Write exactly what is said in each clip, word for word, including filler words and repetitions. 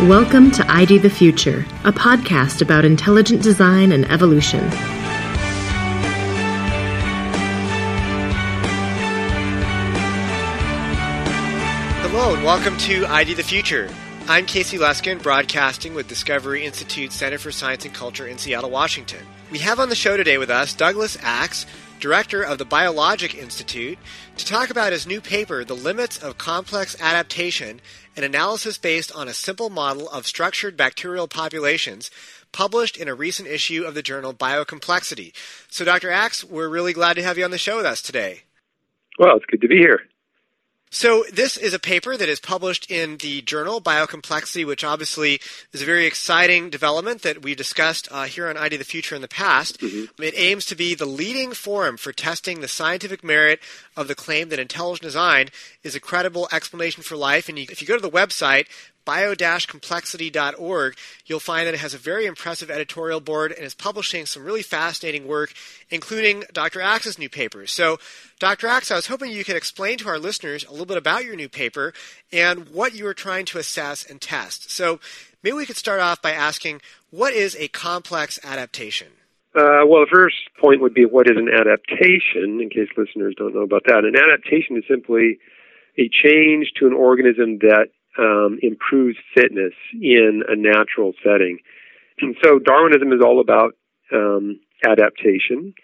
Welcome to I D the Future, a podcast about intelligent design and evolution. Hello and welcome to I D the Future. I'm Casey Luskin, broadcasting with Discovery Institute Center for Science and Culture in Seattle, Washington. We have on the show today with us Douglas Axe, director of the Biologic Institute, to talk about his new paper, The Limits of Complex Adaptation, an analysis based on a simple model of structured bacterial populations, published in a recent issue of the journal Biocomplexity. So, Doctor Axe, we're really glad to have you on the show with us today. Well, it's good to be here. So this is a paper that is published in the journal Biocomplexity, which obviously is a very exciting development that we discussed uh, here on I D the Future in the past. Mm-hmm. It aims to be the leading forum for testing the scientific merit of the claim that intelligent design is a credible explanation for life. And you, if you go to the website, bio dash complexity dot org, you'll find that it has a very impressive editorial board and is publishing some really fascinating work, including Doctor Axe's new papers. So, Doctor Axe, I was hoping you could explain to our listeners a little bit about your new paper and what you were trying to assess and test. So, maybe we could start off by asking, what is a complex adaptation? Uh, well, the first point would be, what is an adaptation, in case listeners don't know about that. An adaptation is simply a change to an organism that Um, improves fitness in a natural setting. And so Darwinism is all about um, adaptation.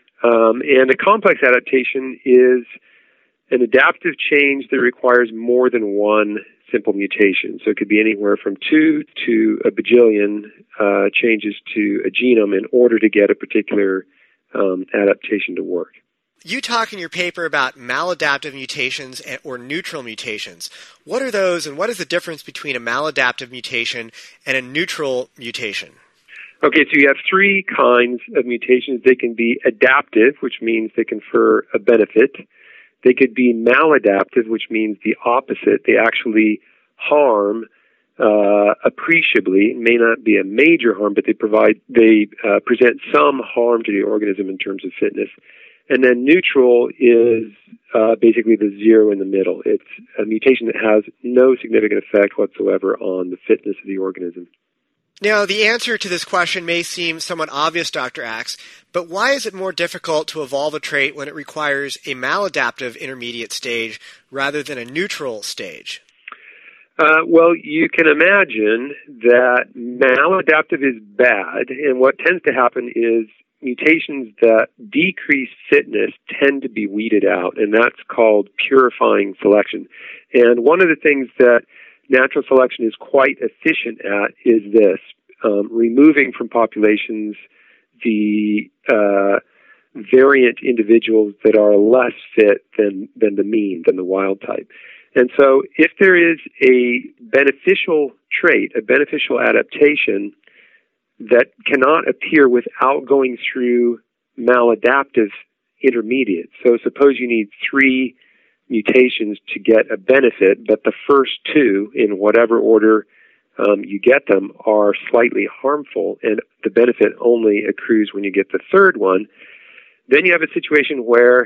Um, and a complex adaptation is an adaptive change that requires more than one simple mutation. So it could be anywhere from two to a bajillion uh, changes to a genome in order to get a particular um, adaptation to work. You talk in your paper about maladaptive mutations or neutral mutations. What are those, and what is the difference between a maladaptive mutation and a neutral mutation? Okay, so you have three kinds of mutations. They can be adaptive, which means they confer a benefit. They could be maladaptive, which means the opposite. They actually harm uh, appreciably. It may not be a major harm, but they provide they uh, present some harm to the organism in terms of fitness. And then neutral is uh, basically the zero in the middle. It's a mutation that has no significant effect whatsoever on the fitness of the organism. Now, the answer to this question may seem somewhat obvious, Doctor Axe, but why is it more difficult to evolve a trait when it requires a maladaptive intermediate stage rather than a neutral stage? Uh, well, you can imagine that maladaptive is bad, and what tends to happen is mutations that decrease fitness tend to be weeded out, and that's called purifying selection. And one of the things that natural selection is quite efficient at is this, um, removing from populations the uh, variant individuals that are less fit than, than the mean, than the wild type. And so if there is a beneficial trait, a beneficial adaptation that cannot appear without going through maladaptive intermediates. So suppose you need three mutations to get a benefit, but the first two, in whatever order um, you get them, are slightly harmful, and the benefit only accrues when you get the third one. Then you have a situation where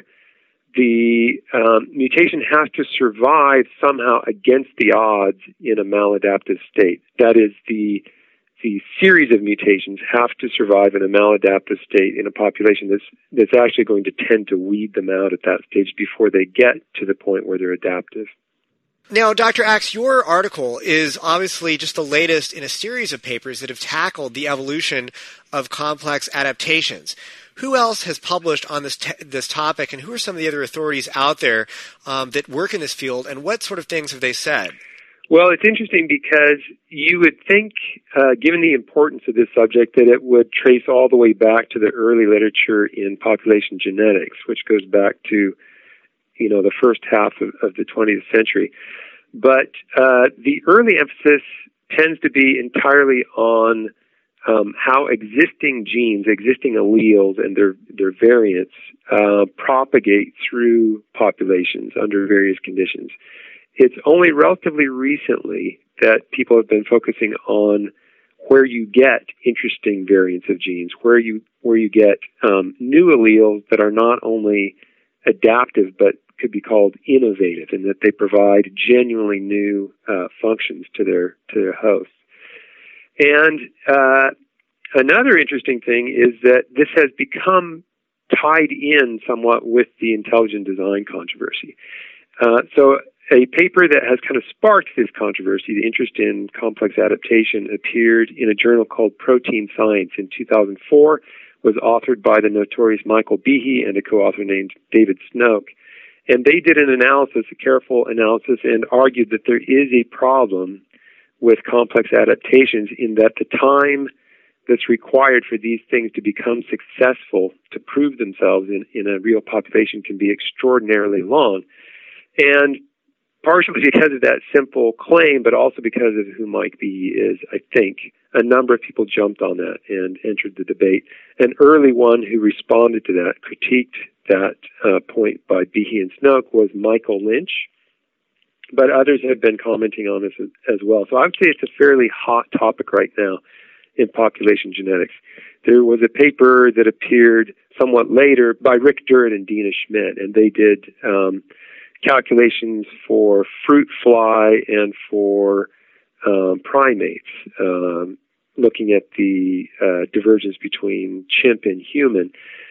the um, mutation has to survive somehow against the odds in a maladaptive state. That is, the the series of mutations have to survive in a maladaptive state in a population that's, that's actually going to tend to weed them out at that stage before they get to the point where they're adaptive. Now, Doctor Axe, your article is obviously just the latest in a series of papers that have tackled the evolution of complex adaptations. Who else has published on this te- this topic, and who are some of the other authorities out there um, that work in this field, and what sort of things have they said? Well, it's interesting because you would think, uh, given the importance of this subject, that it would trace all the way back to the early literature in population genetics, which goes back to, you know, the first half of, of the twentieth century. But uh, the early emphasis tends to be entirely on um, how existing genes, existing alleles, and their their variants uh, propagate through populations under various conditions. It's only relatively recently that people have been focusing on where you get interesting variants of genes, where you where you get um, new alleles that are not only adaptive but could be called innovative, in that they provide genuinely new uh, functions to their to their hosts. And uh, another interesting thing is that this has become tied in somewhat with the intelligent design controversy. Uh, so a paper that has kind of sparked this controversy, the interest in complex adaptation, appeared in a journal called Protein Science in two thousand four, was authored by the notorious Michael Behe and a co-author named David Snoke. And they did an analysis, a careful analysis, and argued that there is a problem with complex adaptations in that the time that's required for these things to become successful, to prove themselves in, in a real population, can be extraordinarily long. And partially because of that simple claim, but also because of who Mike Behe is, I think a number of people jumped on that and entered the debate. An early one who responded to that, critiqued that uh, point by Behe and Snoke, was Michael Lynch. But others have been commenting on this as, as well. So I would say it's a fairly hot topic right now in population genetics. There was a paper that appeared somewhat later by Rick Durrett and Dina Schmidt, and they did um, calculations for fruit fly and for um, primates, um, looking at the uh, divergence between chimp and human.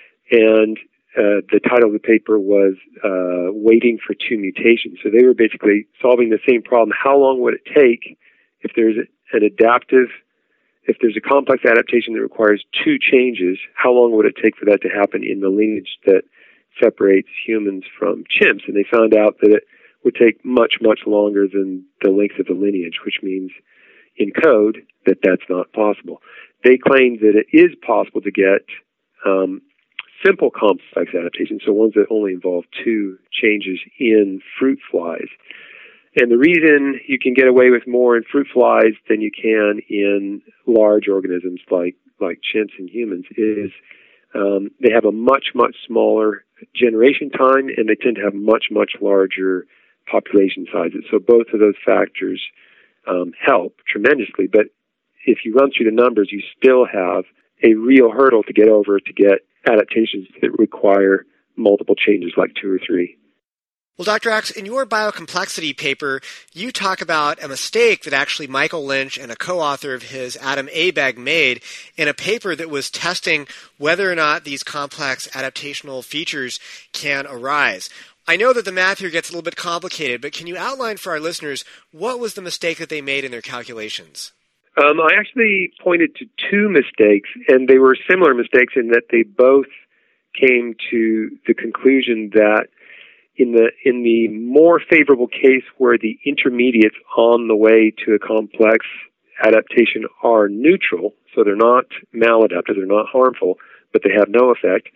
And uh, the title of the paper was uh, Waiting for Two Mutations. So they were basically solving the same problem. How long would it take if there's an adaptive, if there's a complex adaptation that requires two changes, how long would it take for that to happen in the lineage that separates humans from chimps? And they found out that it would take much, much longer than the length of the lineage, which means in code that that's not possible. They claimed that it is possible to get um, simple complex adaptations, so ones that only involve two changes in fruit flies. And the reason you can get away with more in fruit flies than you can in large organisms like, like chimps and humans is um, they have a much, much smaller generation time, and they tend to have much, much larger population sizes. So both of those factors um, help tremendously. But if you run through the numbers, you still have a real hurdle to get over to get adaptations that require multiple changes, like two or three. Well, Doctor Axe, in your biocomplexity paper, you talk about a mistake that actually Michael Lynch and a co-author of his, Adam Abegg, made in a paper that was testing whether or not these complex adaptational features can arise. I know that the math here gets a little bit complicated, but can you outline for our listeners what was the mistake that they made in their calculations? Um, I actually pointed to two mistakes, and they were similar mistakes in that they both came to the conclusion that in the in the more favorable case where the intermediates on the way to a complex adaptation are neutral, so they're not maladaptive, they're not harmful, but they have no effect,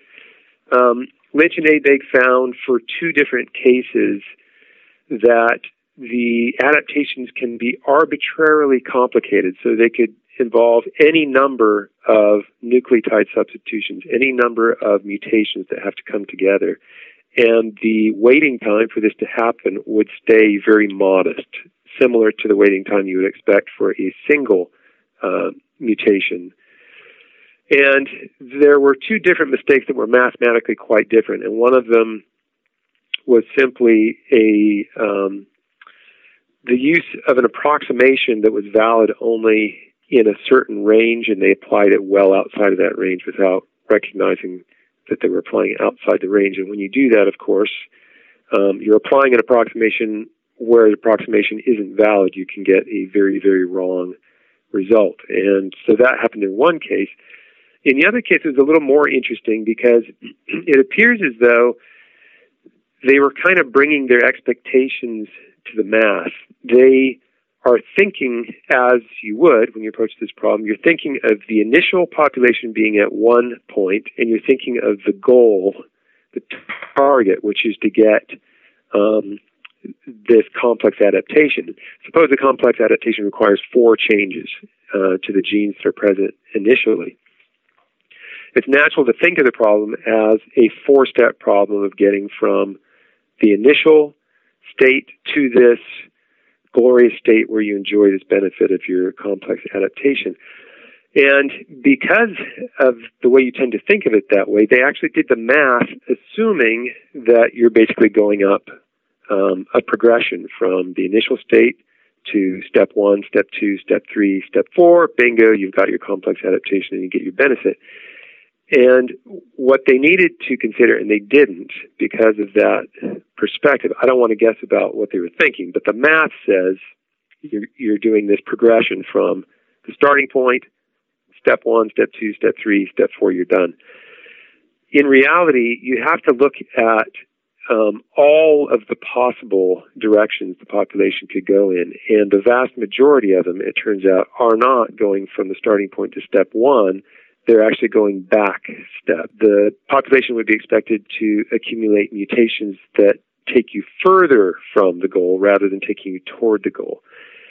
um, Lynch and Abegg found for two different cases that the adaptations can be arbitrarily complicated, so they could involve any number of nucleotide substitutions, any number of mutations that have to come together. And the waiting time for this to happen would stay very modest, similar to the waiting time you would expect for a single uh, mutation. And there were two different mistakes that were mathematically quite different, and one of them was simply a um, the use of an approximation that was valid only in a certain range, and they applied it well outside of that range without recognizing that they were applying it outside the range. And when you do that, of course, um, you're applying an approximation where the approximation isn't valid. You can get a very, very wrong result. And so that happened in one case. In the other case, it was a little more interesting because it appears as though they were kind of bringing their expectations to the math. They are thinking, as you would when you approach this problem, you're thinking of the initial population being at one point, and you're thinking of the goal, the target, which is to get um, this complex adaptation. Suppose the complex adaptation requires four changes uh, to the genes that are present initially. It's natural to think of the problem as a four-step problem of getting from the initial state to this glorious state where you enjoy this benefit of your complex adaptation. And because of the way you tend to think of it that way, they actually did the math assuming that you're basically going up um, a progression from the initial state to step one, step two, step three, step four. Bingo, you've got your complex adaptation and you get your benefit. And what they needed to consider, and they didn't because of that perspective, I don't want to guess about what they were thinking, but the math says you're, you're doing this progression from the starting point, step one, step two, step three, step four, you're done. In reality, you have to look at um, all of the possible directions the population could go in, and the vast majority of them, it turns out, are not going from the starting point to step one. They're actually going back step. The population would be expected to accumulate mutations that take you further from the goal rather than taking you toward the goal.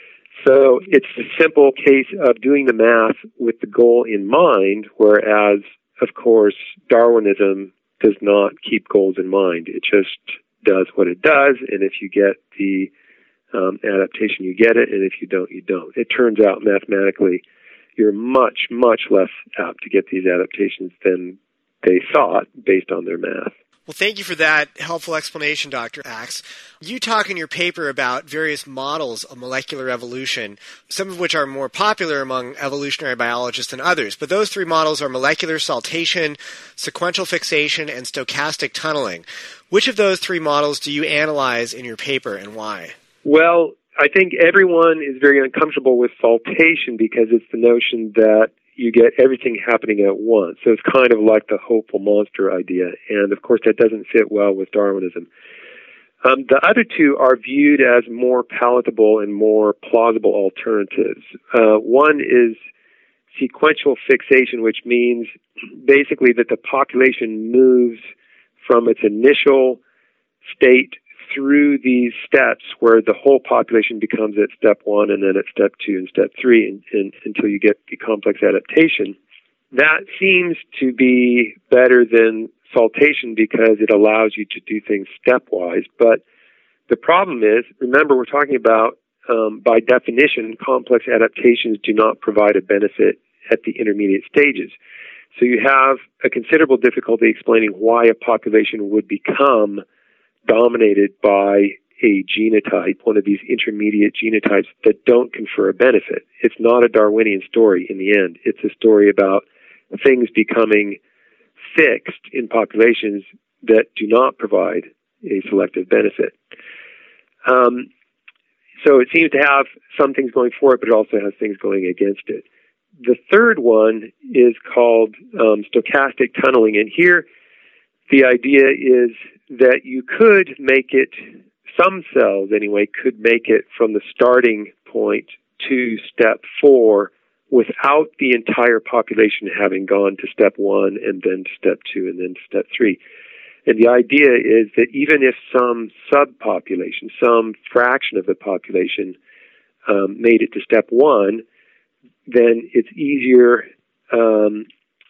So it's a simple case of doing the math with the goal in mind, whereas, of course, Darwinism does not keep goals in mind. It just does what it does, and if you get the um, adaptation, you get it, and if you don't, you don't. It turns out mathematically you're much, much less apt to get these adaptations than they thought based on their math. Well, thank you for that helpful explanation, Doctor Axe. You talk in your paper about various models of molecular evolution, some of which are more popular among evolutionary biologists than others. But those three models are molecular saltation, sequential fixation, and stochastic tunneling. Which of those three models do you analyze in your paper, and why? Well, I think everyone is very uncomfortable with saltation because it's the notion that you get everything happening at once. So it's kind of like the hopeful monster idea. And, of course, that doesn't fit well with Darwinism. Um, the other two are viewed as more palatable and more plausible alternatives. Uh, one is sequential fixation, which means basically that the population moves from its initial state through these steps where the whole population becomes at step one and then at step two and step three and, and, until you get the complex adaptation. That seems to be better than saltation because it allows you to do things stepwise. But the problem is, remember, we're talking about, um, by definition, complex adaptations do not provide a benefit at the intermediate stages. So you have a considerable difficulty explaining why a population would become dominated by a genotype, one of these intermediate genotypes that don't confer a benefit. It's not a Darwinian story in the end. It's a story about things becoming fixed in populations that do not provide a selective benefit. Um, so it seems to have some things going for it, but it also has things going against it. The third one is called um, stochastic tunneling, and here the idea is that you could make it, some cells anyway, could make it from the starting point to step four without the entire population having gone to step one and then to step two and then to step three. And the idea is that even if some subpopulation, some fraction of the population um, made it to step one, then it's easier um,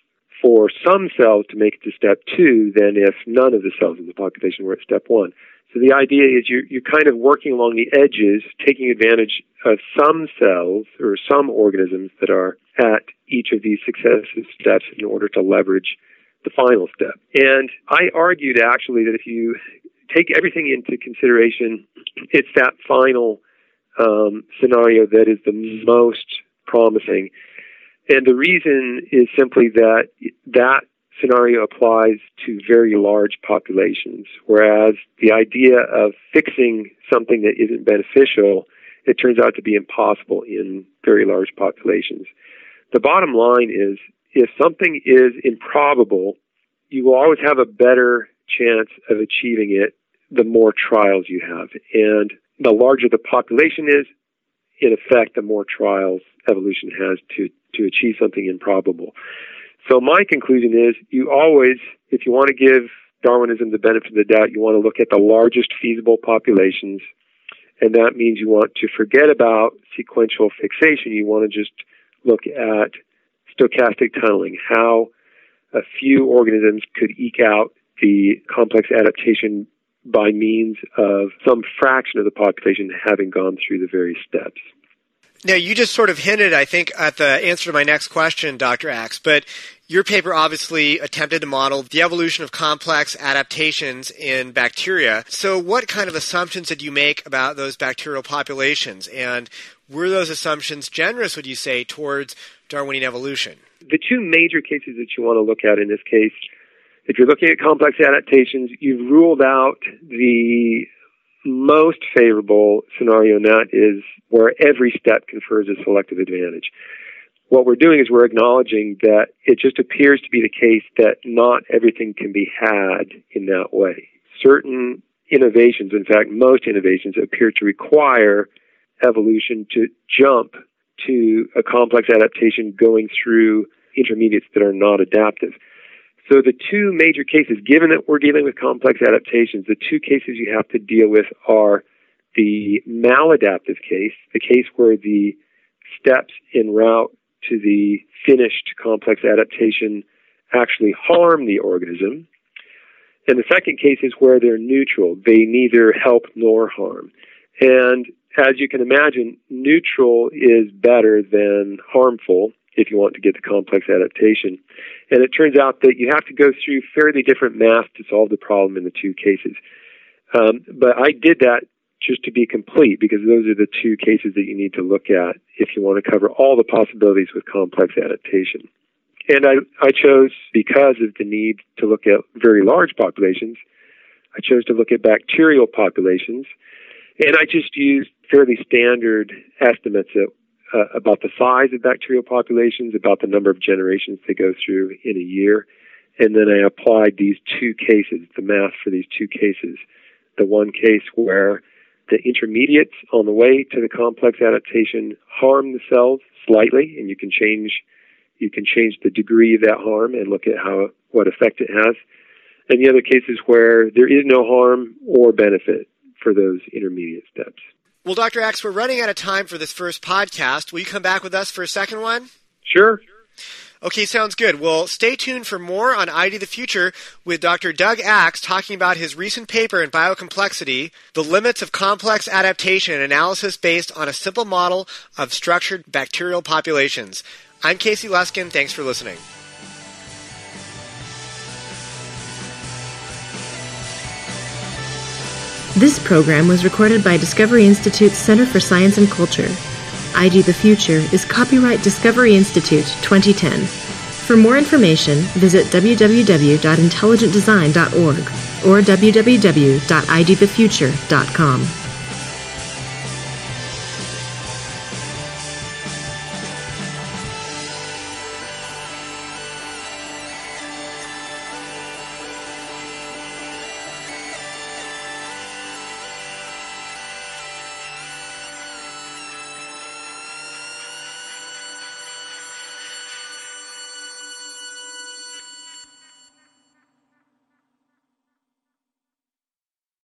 for some cells to make it to step two than if none of the cells in the population were at step one. So the idea is you're, you're kind of working along the edges, taking advantage of some cells or some organisms that are at each of these successive steps in order to leverage the final step. And I argued actually that if you take everything into consideration, it's that final um, scenario that is the most promising. And the reason is simply that that scenario applies to very large populations, whereas the idea of fixing something that isn't beneficial, it turns out to be impossible in very large populations. The bottom line is, if something is improbable, you will always have a better chance of achieving it the more trials you have. And the larger the population is, in effect, the more trials evolution has to, to achieve something improbable. So my conclusion is you always, if you want to give Darwinism the benefit of the doubt, you want to look at the largest feasible populations, and that means you want to forget about sequential fixation. You want to just look at stochastic tunneling, how a few organisms could eke out the complex adaptation by means of some fraction of the population having gone through the various steps. Now, you just sort of hinted, I think, at the answer to my next question, Doctor Axe, but your paper obviously attempted to model the evolution of complex adaptations in bacteria. So what kind of assumptions did you make about those bacterial populations? And were those assumptions generous, would you say, towards Darwinian evolution? The two major cases that you want to look at in this case, if you're looking at complex adaptations, you've ruled out the most favorable scenario, and that is where every step confers a selective advantage. What we're doing is we're acknowledging that it just appears to be the case that not everything can be had in that way. Certain innovations, in fact, most innovations, appear to require evolution to jump to a complex adaptation going through intermediates that are not adaptive. So the two major cases, given that we're dealing with complex adaptations, the two cases you have to deal with are the maladaptive case, the case where the steps en route to the finished complex adaptation actually harm the organism. And the second case is where they're neutral. They neither help nor harm. And as you can imagine, neutral is better than harmful if you want to get the complex adaptation. And it turns out that you have to go through fairly different math to solve the problem in the two cases. Um, but I did that just to be complete, because those are the two cases that you need to look at if you want to cover all the possibilities with complex adaptation. And I, I chose, because of the need to look at very large populations, I chose to look at bacterial populations. And I just used fairly standard estimates of, uh, about the size of bacterial populations, about the number of generations they go through in a year. And then I applied these two cases, the math for these two cases. The one case where the intermediates on the way to the complex adaptation harm the cells slightly, and you can change you can change the degree of that harm and look at how what effect it has. And the other cases where there is no harm or benefit for those intermediate steps. Well, Doctor Axe, we're running out of time for this first podcast. Will you come back with us for a second one? Sure. Okay, sounds good. Well, stay tuned for more on I D the Future with Doctor Doug Axe talking about his recent paper in Biocomplexity, The Limits of Complex Adaptation, an analysis based on a simple model of structured bacterial populations. I'm Casey Luskin. Thanks for listening. This program was recorded by Discovery Institute's Center for Science and Culture. I D the Future is copyright Discovery Institute twenty ten. For more information, visit w w w dot intelligent design dot org or w w w dot i d the future dot com.